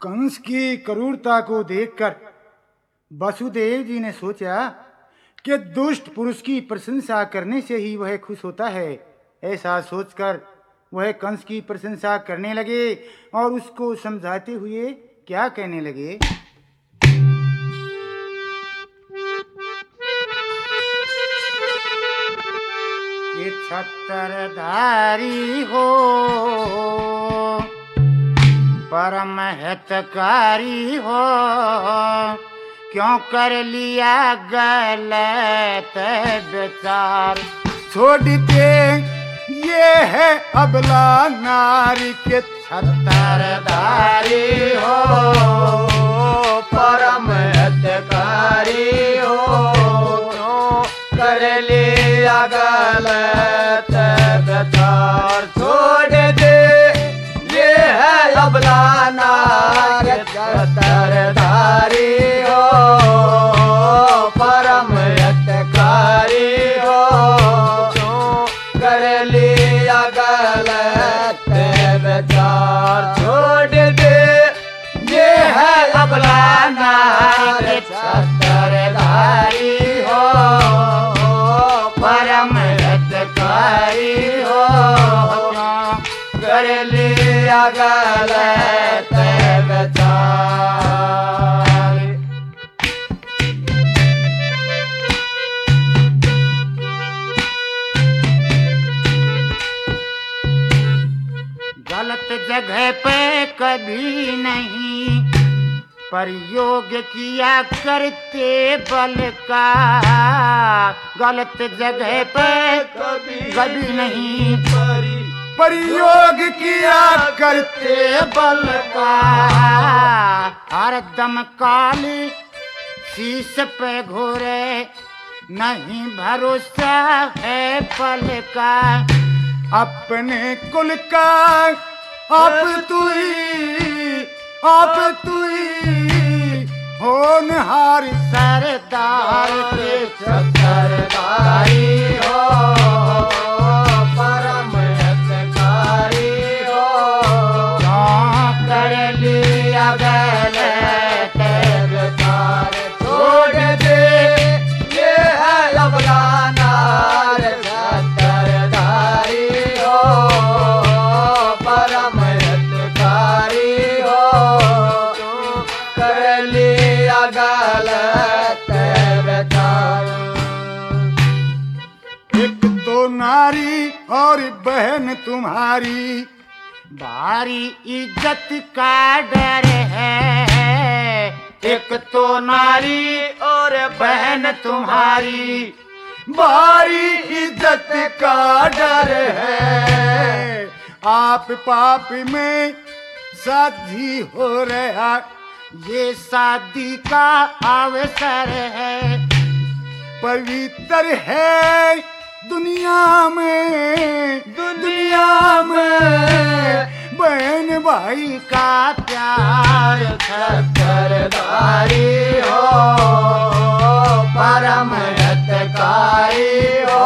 कंस की क्रूरता को देखकर वसुदेव जी ने सोचा कि दुष्ट पुरुष की प्रशंसा करने से ही वह खुश होता है। ऐसा सोचकर वह कंस की प्रशंसा करने लगे और उसको समझाते हुए क्या कहने लगे। ये छत्रधारी हो, परम हितकारी हो, क्यों कर लिया गलत विचार। छोड़ दे ये है अबला नारी के छत्रधारी हो, परम हितकारी हो, क्यों कर लिया गलत विचार। छोड़ दे ये है अबला नारी छत्रधारी हो, परम हितकारी हो, क्यों कर लिया गलत विचार। छोड़ दे ये है अबला नारी छत्रधारी हो, परम हितकारी हो, कर लिया गलत विचार। गलत जगह पे कभी नहीं प्रयोग किया करते बल का। गलत जगह पे कभी नहीं प्रयोग किया करते बल का। हरदम काली शीश पे घोरे नहीं भरोसा है पल का। अपने कुल का आप तू ही होनहार सरदार के छत्रधारी हो, परम हितकारी हो, क्यों कर लिया गलत विचार। छोड़ दे ये है अबला नारी छत्रधारी हो, परम हितकारी हो, क्यों कर लिया गलत विचार। एक तो नारी और बहन तुम्हारी भारी इज्जत का डर है। एक तो नारी और बहन तुम्हारी भारी इज्जत का डर है। आप पाप में शादी हो रहा, ये शादी का अवसर है। पवित्र है दुनिया में बहन भाई का प्यार। छत्रधारी हो, परम हितकारी हो,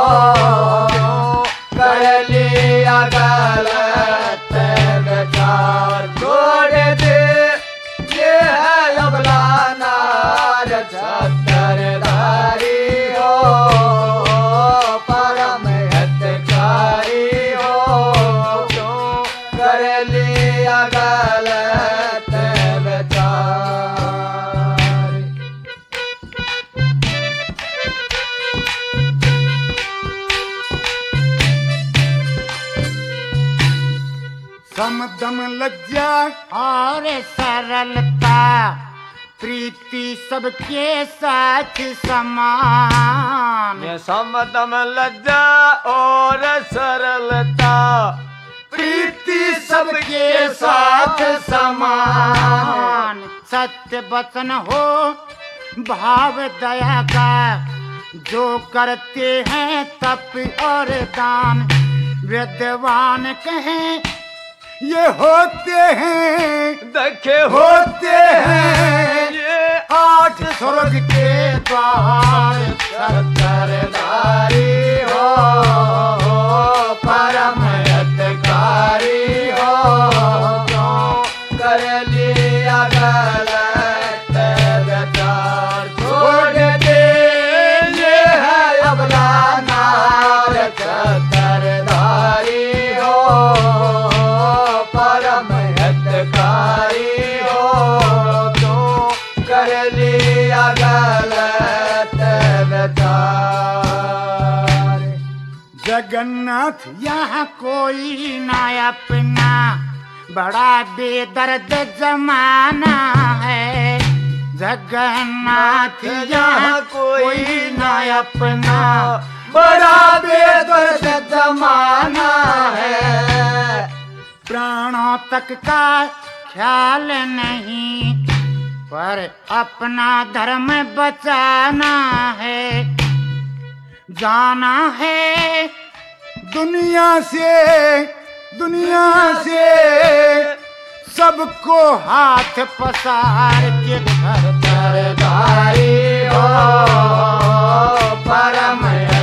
कर लिया गलत विचार। छोड़ दे ये है अबला नारी छत्रधारी हो, परम हितकारी हो, क्यों कर लिया गलत विचार। समदम लज्जा और सरलता, प्रीति सबके साथ समान। ये समदम लज्जा और सरलता, प्रीति सबके साथ समान। सत्य वचन हो भाव दया का, जो करते हैं तप और दान। विद्वान कहें ये होते हैं देखे होते हैं ये 8 स्वर्ग के द्वार। छत्रधारी हो, परम हितकारी हो, क्यों कर लिए लिया गलत विचार, छोड़ दे ये है अपना नार, छत्रधारी हो परम हितकारी हो, तू कर लिया गलत विचार। जगन्नाथ यहाँ कोई ना अपना, बड़ा बेदर्द जमाना है। जगन्नाथ यहाँ कोई ना अपना, बड़ा बेदर्द जमाना है। प्राणों तक का ख्याल नहीं, पर अपना धर्म बचाना है। जाना है दुनिया से सबको हाथ पसार के घर सरदारी हो परम